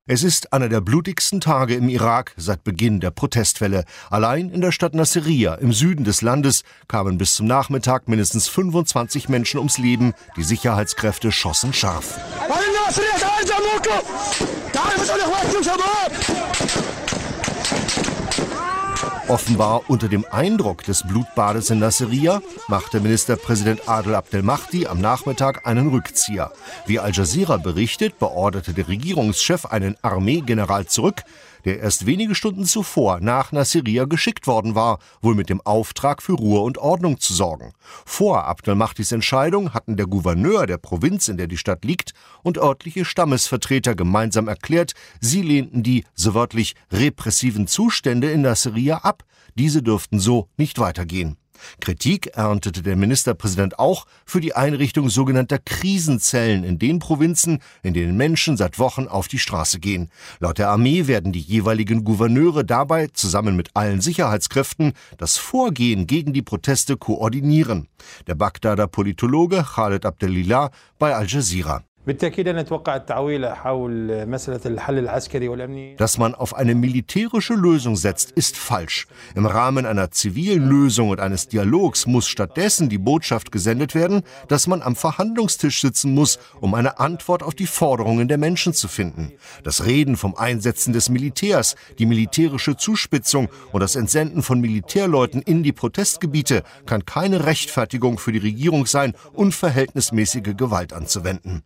Es ist einer der blutigsten Tage im Irak seit Beginn der Protestwelle. Allein in der Stadt Nasiriyah im Süden des Landes kamen bis zum Nachmittag mindestens 25 Menschen ums Leben. Die Sicherheitskräfte schossen scharf. Offenbar unter dem Eindruck des Blutbades in Nasiriyah machte Ministerpräsident Adel Abdel-Mahdi am Nachmittag einen Rückzieher. Wie Al Jazeera berichtet, beorderte der Regierungschef einen Armeegeneral zurück, der erst wenige Stunden zuvor nach Nasiriyah geschickt worden war, wohl mit dem Auftrag, für Ruhe und Ordnung zu sorgen. Vor Abdel-Mahdis Entscheidung hatten der Gouverneur der Provinz, in der die Stadt liegt, und örtliche Stammesvertreter gemeinsam erklärt, sie lehnten die, so wörtlich, repressiven Zustände in Nasiriyah ab. Diese dürften so nicht weitergehen. Kritik erntete der Ministerpräsident auch für die Einrichtung sogenannter Krisenzellen in den Provinzen, in denen Menschen seit Wochen auf die Straße gehen. Laut der Armee werden die jeweiligen Gouverneure dabei, zusammen mit allen Sicherheitskräften, das Vorgehen gegen die Proteste koordinieren. Der Bagdader Politologe Khaled Abdelilah bei Al Jazeera. Dass man auf eine militärische Lösung setzt, ist falsch. Im Rahmen einer zivilen Lösung und eines Dialogs muss stattdessen die Botschaft gesendet werden, dass man am Verhandlungstisch sitzen muss, um eine Antwort auf die Forderungen der Menschen zu finden. Das Reden vom Einsetzen des Militärs, die militärische Zuspitzung und das Entsenden von Militärleuten in die Protestgebiete kann keine Rechtfertigung für die Regierung sein, unverhältnismäßige Gewalt anzuwenden.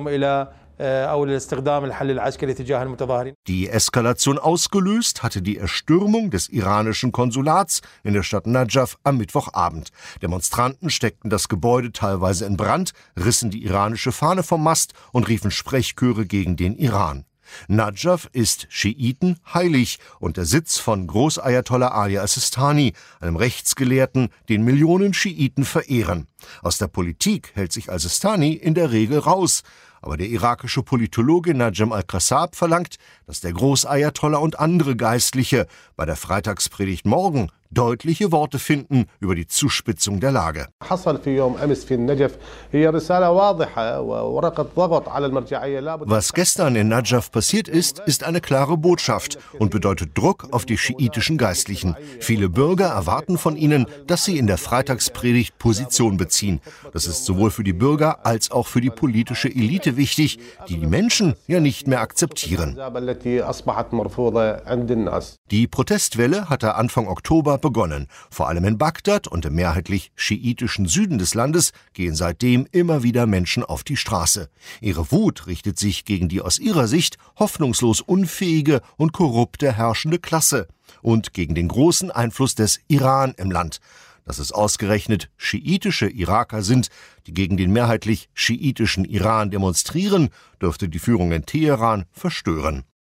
Die Eskalation ausgelöst hatte die Erstürmung des iranischen Konsulats in der Stadt Najaf am Mittwochabend. Demonstranten steckten das Gebäude teilweise in Brand, rissen die iranische Fahne vom Mast und riefen Sprechchöre gegen den Iran. Najaf ist Schiiten heilig und der Sitz von Großayatollah Ali al-Sistani, einem Rechtsgelehrten, den Millionen Schiiten verehren. Aus der Politik hält sich al-Sistani in der Regel raus. Aber der irakische Politologe Najm al-Qassab verlangt, dass der Großayatollah und andere Geistliche bei der Freitagspredigt morgen deutliche Worte finden über die Zuspitzung der Lage. Was gestern in Najaf passiert ist eine klare Botschaft und bedeutet Druck auf die schiitischen Geistlichen. Viele Bürger erwarten von ihnen, dass sie in der Freitagspredigt Position beziehen. Das ist sowohl für die Bürger als auch für die politische Elite wichtig, die die Menschen ja nicht mehr akzeptieren. Die Protestwelle hatte Anfang Oktober begonnen. Vor allem in Bagdad und im mehrheitlich schiitischen Süden des Landes gehen seitdem immer wieder Menschen auf die Straße. Ihre Wut richtet sich gegen die aus ihrer Sicht hoffnungslos unfähige und korrupte herrschende Klasse und gegen den großen Einfluss des Iran im Land. Dass es ausgerechnet schiitische Iraker sind, die gegen den mehrheitlich schiitischen Iran demonstrieren, dürfte die Führung in Teheran verstören.